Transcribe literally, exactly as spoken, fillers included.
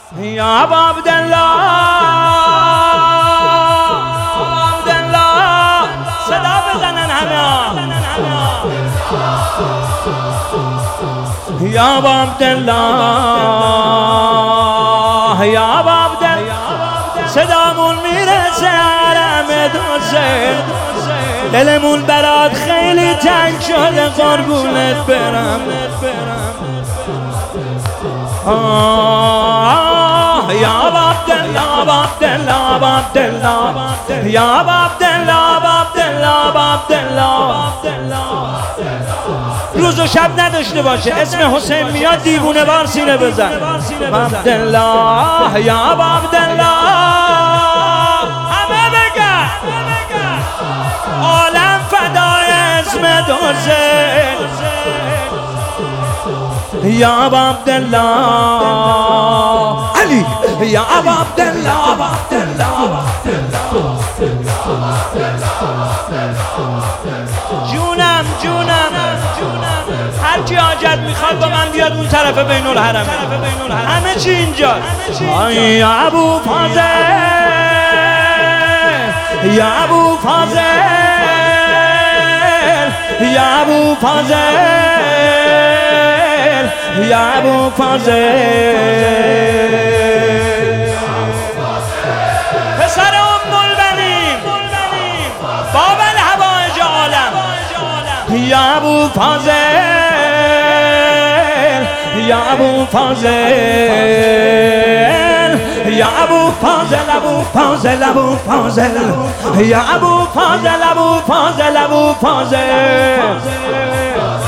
یا ابا عبدالله عبدالله صدا بزنن همه یا ابا عبدالله یا ابا عبدالله صدامون میرسه حرم دوزه دلمون برات خیلی تنگ شده قربونت برم آه یا ابا عبدالله ابا عبدالله ابا عبدالله یا ابا عبدالله ابا عبدالله ابا عبدالله روز و شب نداشته باشه اسم حسین میاد دیوونه وار سینه بزن عبدالله یا ابا عبدالله همه بگن عالم فدای اسم دوزه یا ابا عبدالله علی یا ابا عبدالله ابا عبدالله جونم جونم هر کی حاجت میخواد با من بیاد اون طرف بین الحرم همه چی اینجا یا ابو فاضل یا ابو فاضل یا ابو فاضل یا ابو فاضل پسر ام البنین باب الهوایج عالم یا ابو فاضل یا ابو فاضل یا ابو فاضل ابو فاضل ابو فاضل یا ابو فاضل ابو فاضل ابو فاضل